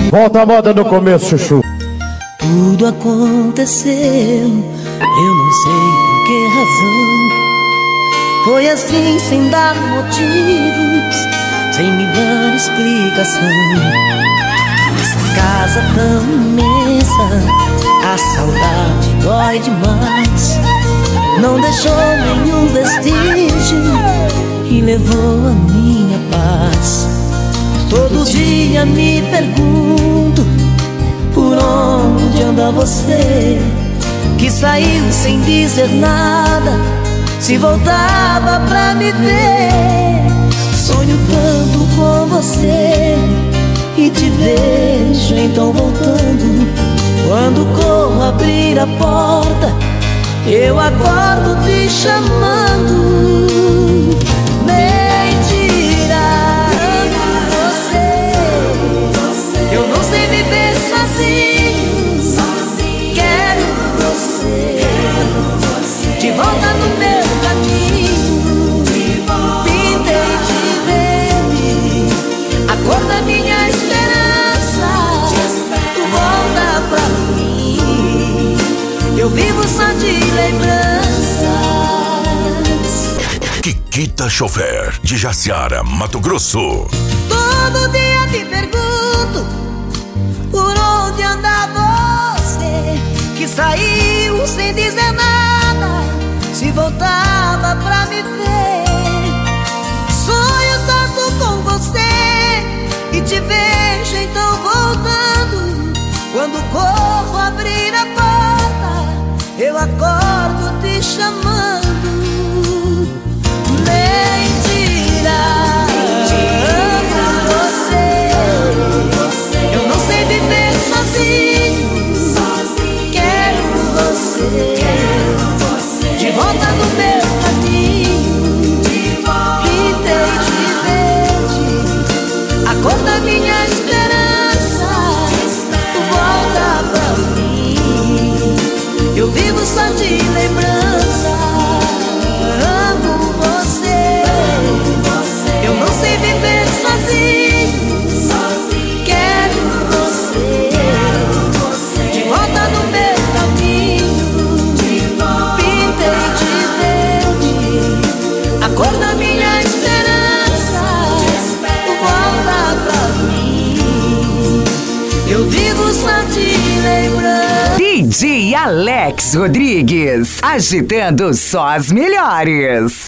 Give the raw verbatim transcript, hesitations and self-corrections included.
Volta a moda no começo, Chuchu. Tudo aconteceu, eu não sei por que razão. Foi assim sem dar motivos, sem me dar explicação. Nessa casa tão imensa, a saudade dói demais. Não deixou nenhum vestígio e levou a minha paz. Todo dia me pergunto por onde anda você, que saiu sem dizer nada, se voltava pra me ver. Sonho tanto com você e te vejo então voltando. Quando corro abrir a porta, eu acordo te chamando. Mentira, amo você. Eu não sei viver sozinho, quero você de volta no meu caminho. Pintei de verde a cor da minha esperança. Tu volta pra mim, eu vivo só de lembranças. Kikita Chofer, de Jaciara, Mato Grosso. Todo dia te pergunto por onde anda você, que saiu sem dizer nada, se voltava pra me ver. Sonho tanto com você e te vejo então voltando. Quando corro abrir a porta, eu acordo te chamando. Mentira, amo você. Eu não sei viver sozinho, quero você de volta no meu caminho. Pintei de verde a cor da minha esperança. Tu volta pra mim, eu vivo só de lembrança. Amo você, eu não sei viver sozinho, quero você de volta no meu caminho. Pintei de verde a cor da minha esperança. Tu volta pra mim, eu vivo só de lembrança. D J Alex Rodrigues, agitando só as melhores.